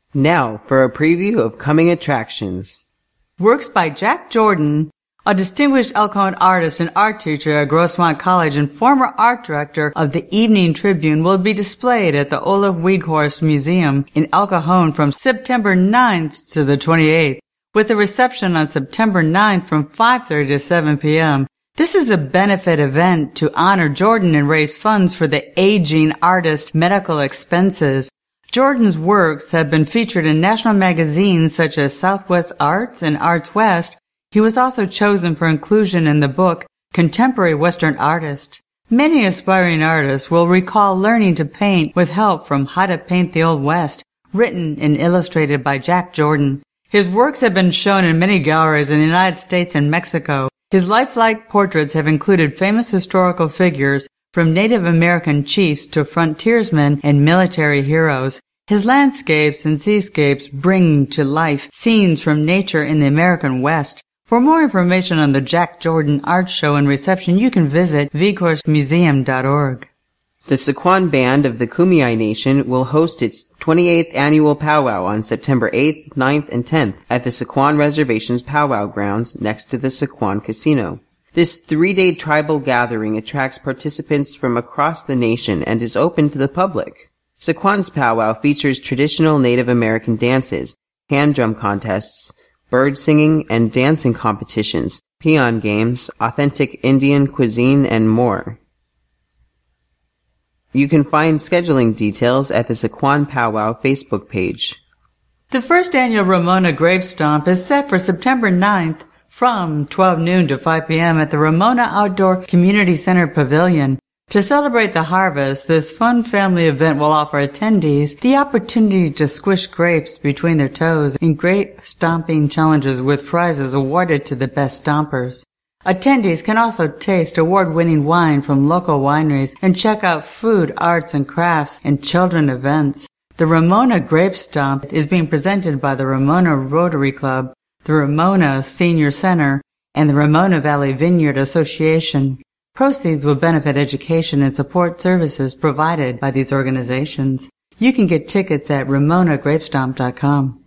Now for a preview of coming attractions. Works by Jack Jordan, a distinguished Elkhorn artist and art teacher at Grossmont College and former art director of the Evening Tribune, will be displayed at the Olaf Weghorst Museum in El Cajon from September ninth to the twenty-eighth, with a reception on September ninth from five thirty to seven p.m. This is a benefit event to honor Jordan and raise funds for the aging artist medical expenses. Jordan's works have been featured in national magazines such as Southwest Arts and Arts West. He was also chosen for inclusion in the book Contemporary Western Artist. Many aspiring artists will recall learning to paint with help from How to Paint the Old West, written and illustrated by Jack Jordan. His works have been shown in many galleries in the United States and Mexico. His lifelike portraits have included famous historical figures from Native American chiefs to frontiersmen and military heroes. His landscapes and seascapes bring to life scenes from nature in the American West. For more information on the Jack Jordan Art Show and reception, you can visit weghorst museum dot org. The Sequan Band of the Kumeyaay Nation will host its twenty-eighth Annual Powwow on September eighth, ninth, and tenth at the Sequan Reservation's Powwow Grounds next to the Sequan Casino. This three-day tribal gathering attracts participants from across the nation and is open to the public. Sequan's powwow features traditional Native American dances, hand drum contests, bird singing and dancing competitions, peon games, authentic Indian cuisine, and more. You can find scheduling details at the Sequan Powwow Facebook page. The first annual Ramona Grape Stomp is set for September ninth from twelve noon to five p.m. at the Ramona Outdoor Community Center Pavilion. To celebrate the harvest, this fun family event will offer attendees the opportunity to squish grapes between their toes in grape stomping challenges with prizes awarded to the best stompers. Attendees can also taste award-winning wine from local wineries and check out food, arts and crafts, and children events. The Ramona Grape Stomp is being presented by the Ramona Rotary Club, the Ramona Senior Center, and the Ramona Valley Vineyard Association. Proceeds will benefit education and support services provided by these organizations. You can get tickets at ramona grape stomp dot com.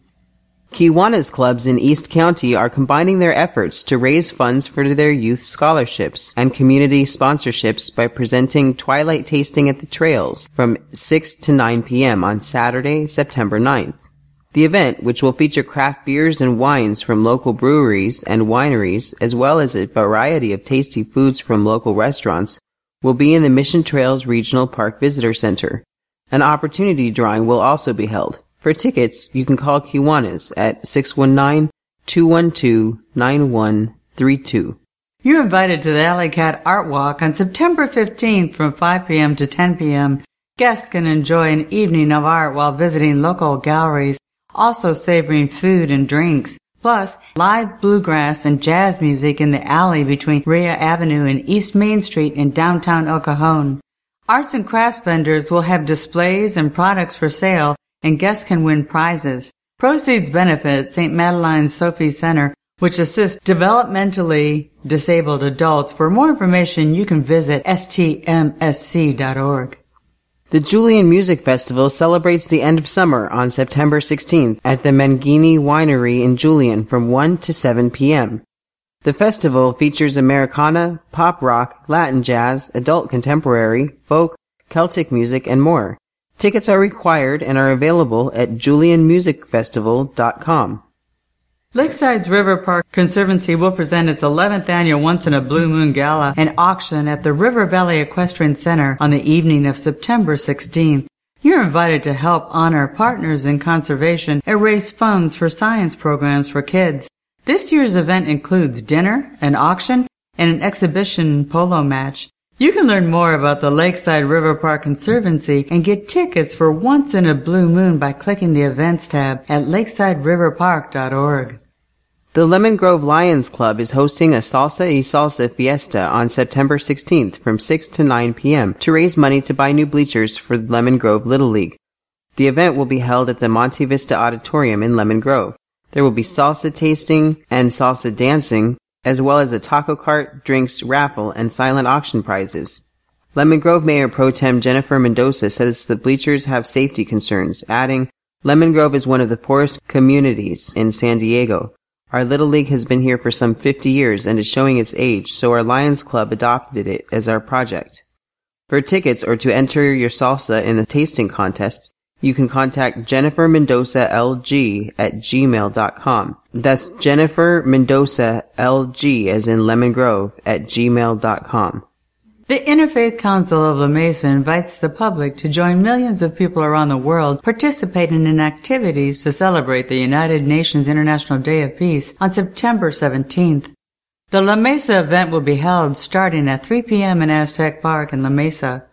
Kiwanis clubs in East County are combining their efforts to raise funds for their youth scholarships and community sponsorships by presenting Twilight Tasting at the Trails from six to nine p.m. on Saturday, September ninth. The event, which will feature craft beers and wines from local breweries and wineries, as well as a variety of tasty foods from local restaurants, will be in the Mission Trails Regional Park Visitor Center. An opportunity drawing will also be held. For tickets, you can call Kiwanis at six one nine, two one two, nine one three two. You're invited to the Alley Cat Art Walk on September fifteenth from five p.m. to ten p.m. Guests can enjoy an evening of art while visiting local galleries, also savoring food and drinks, plus live bluegrass and jazz music in the alley between Rhea Avenue and East Main Street in downtown El Cajon. Arts and crafts vendors will have displays and products for sale, and guests can win prizes. Proceeds benefit Saint Madeline's Sophie Center, which assists developmentally disabled adults. For more information, you can visit S T M S C dot org. The Julian Music Festival celebrates the end of summer on September sixteenth at the Mangini Winery in Julian from one to seven p.m. The festival features Americana, pop rock, Latin jazz, adult contemporary, folk, Celtic music, and more. Tickets are required and are available at julian music festival dot com. Lakeside's River Park Conservancy will present its eleventh annual Once in a Blue Moon Gala and auction at the River Valley Equestrian Center on the evening of September sixteenth. You're invited to help honor partners in conservation and raise funds for science programs for kids. This year's event includes dinner, an auction, and an exhibition polo match. You can learn more about the Lakeside River Park Conservancy and get tickets for Once in a Blue Moon by clicking the Events tab at lakeside river park dot org. The Lemon Grove Lions Club is hosting a Salsa y Salsa Fiesta on September sixteenth from six to nine p.m. to raise money to buy new bleachers for Lemon Grove Little League. The event will be held at the Monte Vista Auditorium in Lemon Grove. There will be salsa tasting and salsa dancing, as well as a taco cart, drinks, raffle, and silent auction prizes. Lemon Grove Mayor Pro Tem Jennifer Mendoza says the bleachers have safety concerns, adding, "Lemon Grove is one of the poorest communities in San Diego. Our Little League has been here for some fifty years and is showing its age, so our Lions Club adopted it as our project." For tickets or to enter your salsa in the tasting contest, you can contact Jennifer Mendoza L G at gmail dot com. That's Jennifer Mendoza L G as in Lemon Grove at gmail dot com. The Interfaith Council of La Mesa invites the public to join millions of people around the world participating in activities to celebrate the United Nations International Day of Peace on September seventeenth. The La Mesa event will be held starting at three p.m. in Aztec Park in La Mesa.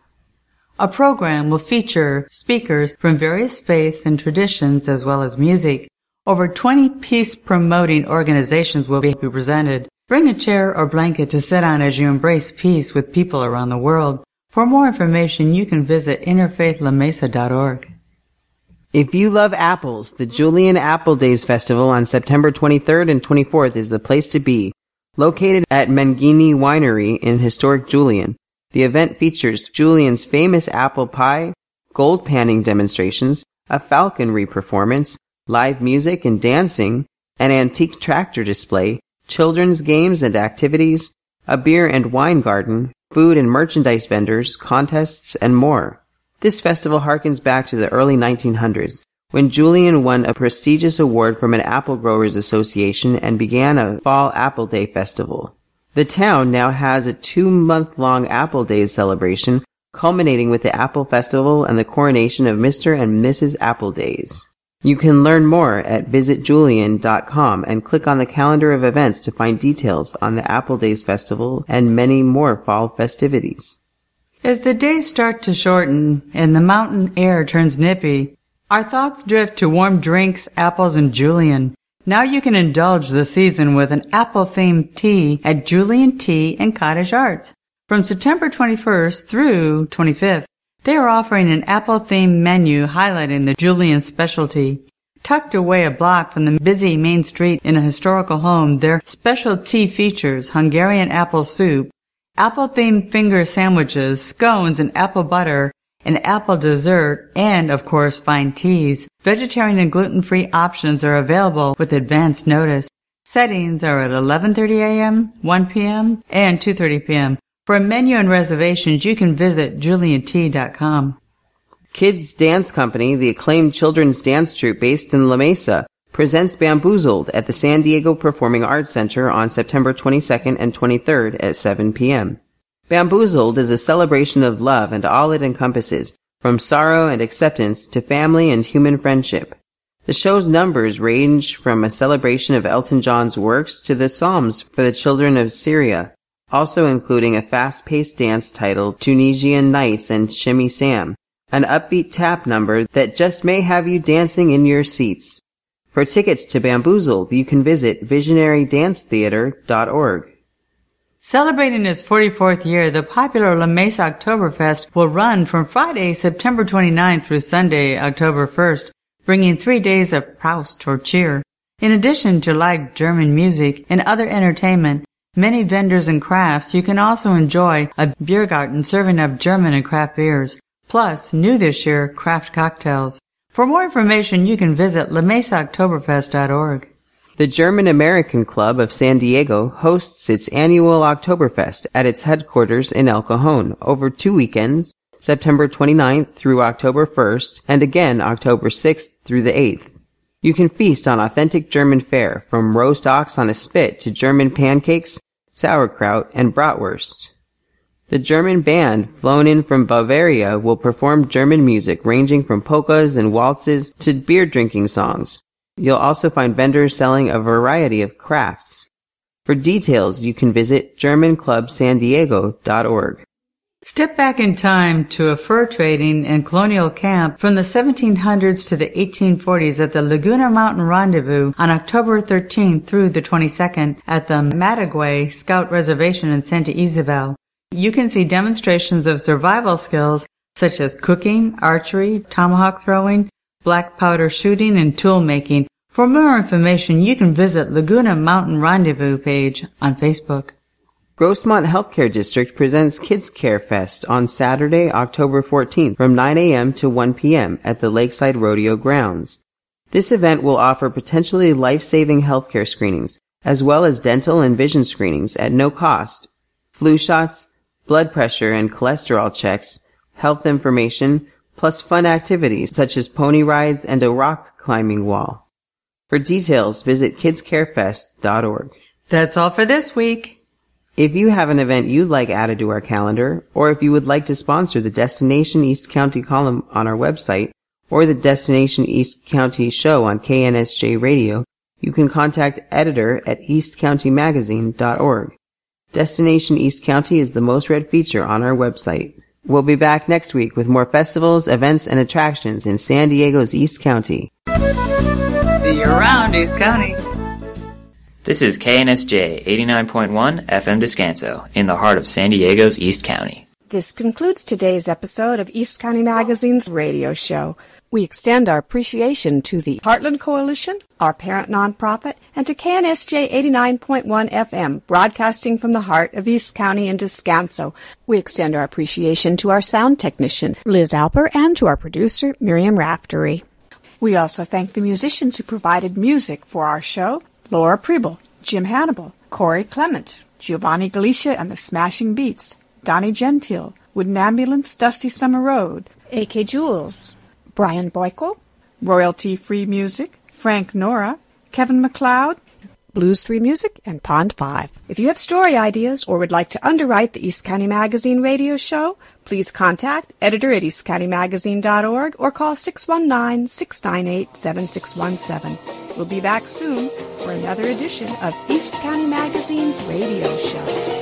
A program will feature speakers from various faiths and traditions as well as music. Over twenty peace-promoting organizations will be presented. Bring a chair or blanket to sit on as you embrace peace with people around the world. For more information, you can visit interfaith la mesa dot org. If you love apples, the Julian Apple Days Festival on September twenty-third and twenty-fourth is the place to be. Located at Mangini Winery in historic Julian, the event features Julian's famous apple pie, gold panning demonstrations, a falconry performance, live music and dancing, an antique tractor display, children's games and activities, a beer and wine garden, food and merchandise vendors, contests, and more. This festival harkens back to the early nineteen hundreds, when Julian won a prestigious award from an Apple Growers Association and began a Fall Apple Day Festival. The town now has a two-month-long Apple Days celebration, culminating with the Apple Festival and the coronation of Mister and Missus Appledays. You can learn more at visit julian dot com and click on the calendar of events to find details on the Apple Days Festival and many more fall festivities. As the days start to shorten and the mountain air turns nippy, our thoughts drift to warm drinks, apples, and Julian. Now you can indulge the season with an apple-themed tea at Julian Tea and Cottage Arts. From September twenty-first through twenty-fifth, They are offering an apple-themed menu highlighting the Julian specialty. Tucked away a block from the busy main street in a historical home, their specialty features Hungarian apple soup, apple-themed finger sandwiches, scones and apple butter, an apple dessert, and, of course, fine teas. Vegetarian and gluten-free options are available with advance notice. Settings are at eleven thirty a.m., one p.m., and two thirty p.m. For a menu and reservations, you can visit julian t dot com. Kids Dance Company, the acclaimed children's dance troupe based in La Mesa, presents Bamboozled at the San Diego Performing Arts Center on September twenty-second and twenty-third at seven p.m. Bamboozled is a celebration of love and all it encompasses, from sorrow and acceptance to family and human friendship. The show's numbers range from a celebration of Elton John's works to the Psalms for the children of Syria, also including a fast-paced dance titled Tunisian Nights and Shimmy Sam, an upbeat tap number that just may have you dancing in your seats. For tickets to Bamboozled, you can visit visionary dance theater dot org. Celebrating its forty-fourth year, the popular La Mesa Oktoberfest will run from Friday, September twenty-ninth through Sunday, October first, bringing three days of Proust or cheer. In addition to live German music and other entertainment, many vendors and crafts, you can also enjoy a beer garden serving up German and craft beers. Plus, new this year, craft cocktails. For more information, you can visit la mesa oktoberfest dot org. The German American Club of San Diego hosts its annual Oktoberfest at its headquarters in El Cajon over two weekends, September twenty-ninth through October first, and again October sixth through the eighth. You can feast on authentic German fare, from roast ox on a spit to German pancakes, sauerkraut, and bratwurst. The German band, flown in from Bavaria, will perform German music ranging from polkas and waltzes to beer-drinking songs. You'll also find vendors selling a variety of crafts. For details, you can visit german club san diego dot org. Step back in time to a fur trading and colonial camp from the seventeen hundreds to the eighteen forties at the Laguna Mountain Rendezvous on October thirteenth through the twenty-second at the Mataguay Scout Reservation in Santa Isabel. You can see demonstrations of survival skills such as cooking, archery, tomahawk throwing, black powder shooting, and tool making. For more information, you can visit Laguna Mountain Rendezvous page on Facebook. Grossmont Healthcare District presents Kids Care Fest on Saturday, October fourteenth from nine a.m. to one p.m. at the Lakeside Rodeo Grounds. This event will offer potentially life-saving healthcare screenings, as well as dental and vision screenings at no cost, flu shots, blood pressure and cholesterol checks, health information, plus fun activities such as pony rides and a rock climbing wall. For details, visit kids care fest dot org. That's all for this week. If you have an event you'd like added to our calendar, or if you would like to sponsor the Destination East County column on our website, or the Destination East County show on K N S J Radio, you can contact editor at east county magazine dot org. Destination East County is the most read feature on our website. We'll be back next week with more festivals, events, and attractions in San Diego's East County. See you around, East County. This is K N S J eighty-nine point one F M Descanso, in the heart of San Diego's East County. This concludes today's episode of East County Magazine's radio show. We extend our appreciation to the Heartland Coalition, our parent nonprofit, and to K N S J eighty-nine point one F M, broadcasting from the heart of East County and Descanso. We extend our appreciation to our sound technician, Liz Alper, and to our producer, Miriam Raftery. We also thank the musicians who provided music for our show: Laura Preble, Jim Hannibal, Corey Clement, Giovanni Galicia and the Smashing Beats, Donnie Gentile, Wooden Ambulance, Dusty Summer Road, A K Jules, Brian Boyko, Royalty-Free Music, Frank Nora, Kevin MacLeod, Blues three Music, and Pond five. If you have story ideas or would like to underwrite the East County Magazine radio show, please contact editor at east county magazine dot org or call six one nine, six nine eight, seven six one seven. We'll be back soon for another edition of East County Magazine's radio show.